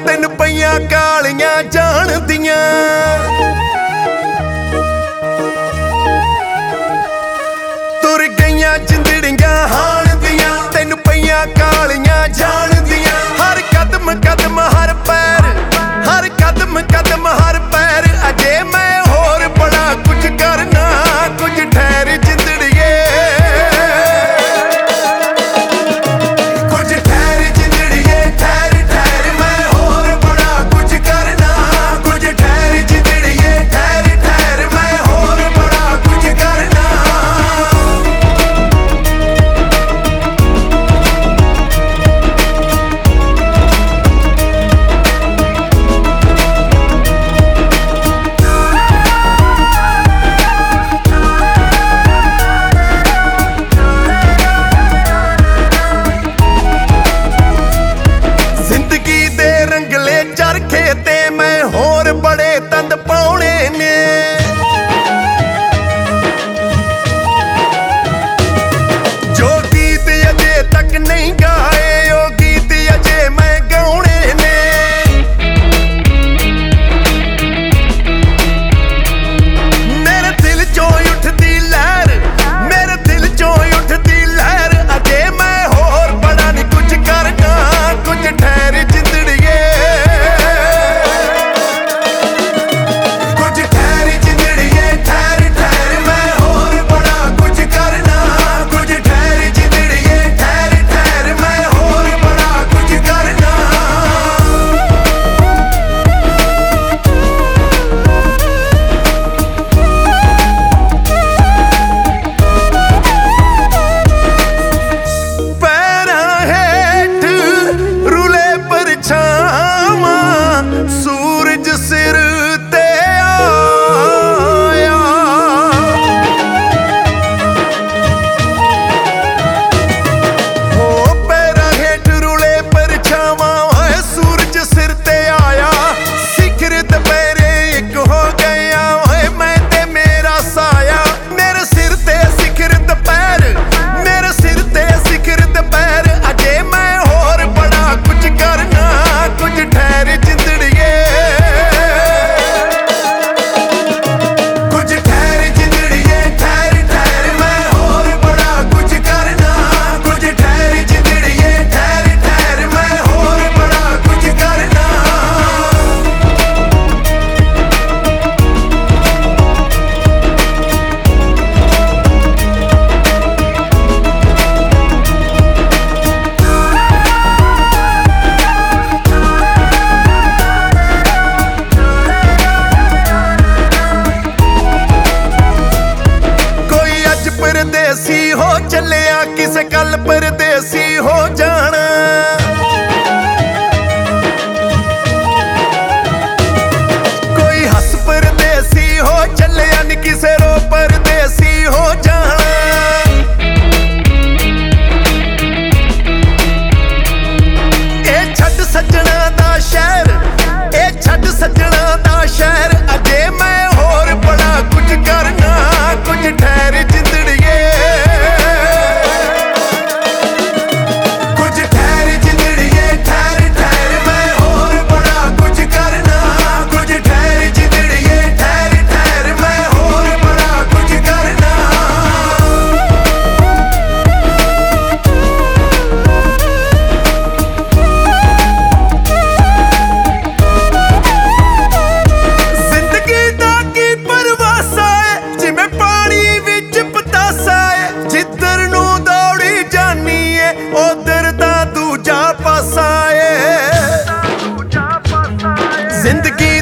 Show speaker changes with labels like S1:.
S1: तेन पईयां कालियां जान दियां तुर गईयां जिंदड़ियां हाण दियां तेन पईयां कालियां जान दियां हर कदम कदम हर पैर हर कदम कदम हर पैर अजे मैं होर बड़ा कुछ करना कुछ ठहर जिंदड़िए कुछ ठहर जिंदड़िए ठहर ठहर मैं होर बड़ा कुछ करना कुछ ठहर जिंदड़िए ठहर ठहर मैं होर बड़ा कुछ करना जिंदगी दे रंगले चरखे ते मैं होर बड़े तंद पाउणे ने जो गीत अजे तक नहीं गाए ओ गीत अजे मैं गाउणे ने मेरे दिल चों उठदी लहर मेरे दिल चों उठदी लहर अजे मैं होर बड़ा नहीं कुछ करना कुछ ठहर जिंदड़िए कुछ ठहर जिंदड़िए ठहर ठहर मैं होर बड़ा कुछ करना कुछ ठहर जिंदड़िए ठहर ठहर मैं होर बड़ा कुछ करना पैरां हेठ रुले परछावां सूरज सिर ते आया हो पैरां हेठ रुले परछावां ओए सूरज सिर ते आया सिखर दुपहरे एक हो गया ओए मैं ते मेरा साया मेरे सिर ते सिखर दुपहर मेरे सिर ते सिखर दुपहर अजे मैं होर बड़ा कुछ करना कुछ ठहर जिंदड़िए कुछ ठहर जिंदड़िए ठहर ठहर मैं होर बड़ा कुछ करना कुछ ठहर जिंदड़िए ठहर ठहर मैं होर बड़ा कुछ करना कोई अज परदेसी हो चलिया किसे कल परदेसी हो जाना कोई हस परदेसी हो चलिया नी किसे रो परदेसी हो जाना ए छड्ड सज्जणा दा शहर ए छड्ड सज्जणा दा शहर अजे मैं होर बड़ा कुछ करना कुछ ठहर जिंदड़िए कुछ ठहर जिंदड़िए ठहर ठहर मैं होर बड़ा कुछ करना कुछ ठहर जिंदड़िए ठहर ठहर मैं होर बड़ा कुछ करना जिंदगी दा की परवासा है जिवें पानी विच पतासा है जिधर नू दौड़ी जानी है उधर दा दूजा पासा है जिंदगी